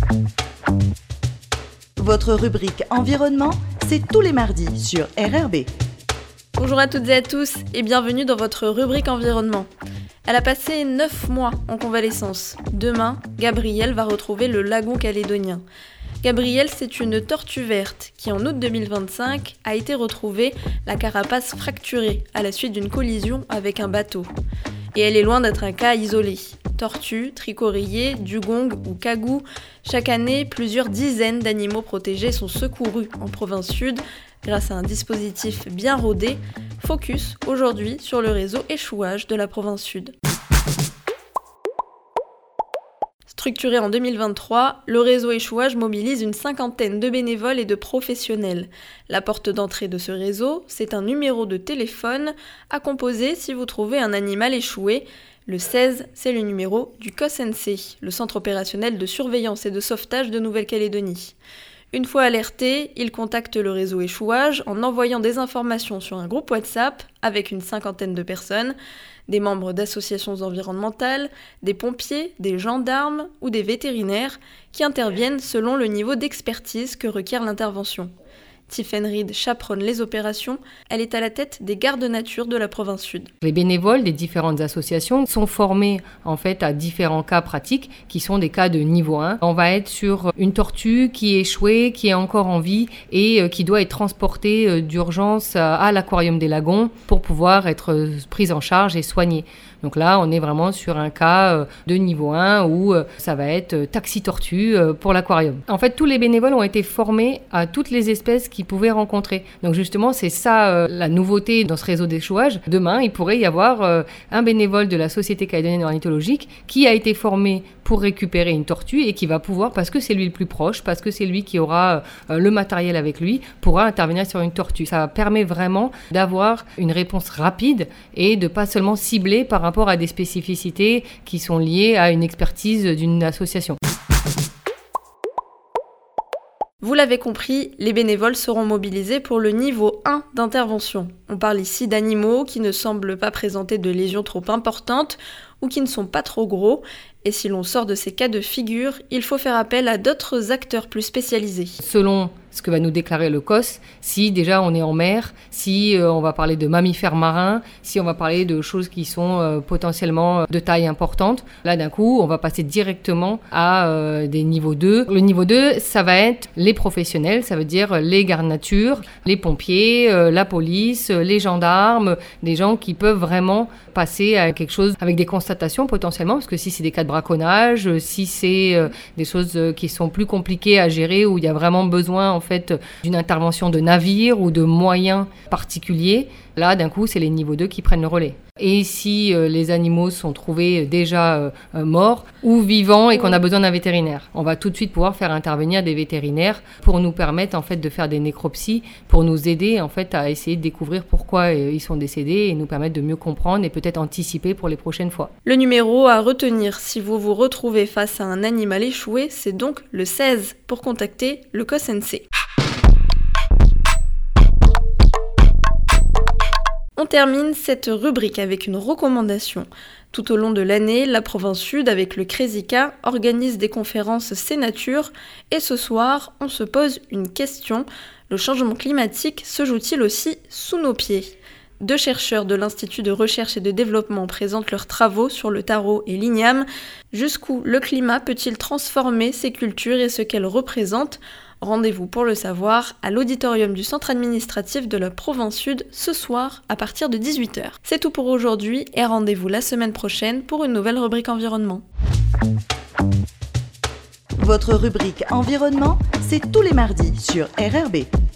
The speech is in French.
Votre rubrique environnement, c'est tous les mardis sur RRB. Bonjour à toutes et à tous et bienvenue dans votre rubrique environnement. Elle a passé 9 mois en convalescence. Demain, Gabrielle va retrouver le lagon calédonien. Gabrielle, c'est une tortue verte qui, en août 2025, a été retrouvée la carapace fracturée à la suite d'une collision avec un bateau. Et elle est loin d'être un cas isolé. Tortues, tricorillers, dugongs ou cagous, chaque année, plusieurs dizaines d'animaux protégés sont secourus en province sud grâce à un dispositif bien rodé. Focus aujourd'hui sur le réseau échouage de la province sud. Structuré en 2023, le réseau échouage mobilise une 50aine de bénévoles et de professionnels. La porte d'entrée de ce réseau, c'est un numéro de téléphone à composer si vous trouvez un animal échoué. Le 16, c'est le numéro du COSNC, le centre opérationnel de surveillance et de sauvetage de Nouvelle-Calédonie. Une fois alerté, il contacte le réseau échouage en envoyant des informations sur un groupe WhatsApp avec une 50aine de personnes, des membres d'associations environnementales, des pompiers, des gendarmes ou des vétérinaires qui interviennent selon le niveau d'expertise que requiert l'intervention. Tiffen Reed chaperonne les opérations, elle est à la tête des gardes nature de la province sud. Les bénévoles des différentes associations sont formés en fait à différents cas pratiques qui sont des cas de niveau 1. On va être sur une tortue qui est échouée, qui est encore en vie et qui doit être transportée d'urgence à l'aquarium des lagons pour pouvoir être prise en charge et soignée. Donc là, on est vraiment sur un cas de niveau 1 où ça va être taxi-tortue pour l'aquarium. En fait, tous les bénévoles ont été formés à toutes les espèces qu'ils pouvaient rencontrer. Donc justement, c'est ça la nouveauté dans ce réseau d'échouage. Demain, il pourrait y avoir un bénévole de la Société calédonienne ornithologique qui a été formé pour récupérer une tortue et qui va pouvoir, parce que c'est lui le plus proche, parce que c'est lui qui aura le matériel avec lui, pourra intervenir sur une tortue. Ça permet vraiment d'avoir une réponse rapide et de pas seulement cibler par rapport à des spécificités qui sont liées à une expertise d'une association. Vous l'avez compris, les bénévoles seront mobilisés pour le niveau 1 d'intervention. On parle ici d'animaux qui ne semblent pas présenter de lésions trop importantes ou qui ne sont pas trop gros. Et si l'on sort de ces cas de figure, il faut faire appel à d'autres acteurs plus spécialisés. Selon ce que va nous déclarer le COS, si déjà on est en mer, si on va parler de mammifères marins, si on va parler de choses qui sont potentiellement de taille importante, là d'un coup on va passer directement à des niveaux 2. Le niveau 2, ça va être les professionnels, ça veut dire les gardes nature, les pompiers, la police, les gendarmes, des gens qui peuvent vraiment passer à quelque chose avec des constatations potentiellement, parce que si c'est des cas de braconnage, si c'est des choses qui sont plus compliquées à gérer, où il y a vraiment besoin en fait d'une intervention de navire ou de moyens particuliers, là d'un coup c'est les niveaux 2 qui prennent le relais. Et si les animaux sont trouvés déjà morts ou vivants et qu'on a besoin d'un vétérinaire, on va tout de suite pouvoir faire intervenir des vétérinaires pour nous permettre en fait de faire des nécropsies, pour nous aider en fait à essayer de découvrir pourquoi ils sont décédés et nous permettre de mieux comprendre et peut-être anticiper pour les prochaines fois. Le numéro à retenir si vous vous retrouvez face à un animal échoué, c'est donc le 16 pour contacter le COSNC. On termine cette rubrique avec une recommandation. Tout au long de l'année, la province sud, avec le CRESICA, organise des conférences C-Nature. Et ce soir, on se pose une question. Le changement climatique se joue-t-il aussi sous nos pieds ? 2 chercheurs de l'Institut de recherche et de développement présentent leurs travaux sur le taro et l'igname. Jusqu'où le climat peut-il transformer ces cultures et ce qu'elles représentent ? Rendez-vous pour le savoir à l'auditorium du centre administratif de la province sud ce soir à partir de 18h. C'est tout pour aujourd'hui et rendez-vous la semaine prochaine pour une nouvelle rubrique environnement. Votre rubrique environnement, c'est tous les mardis sur RRB.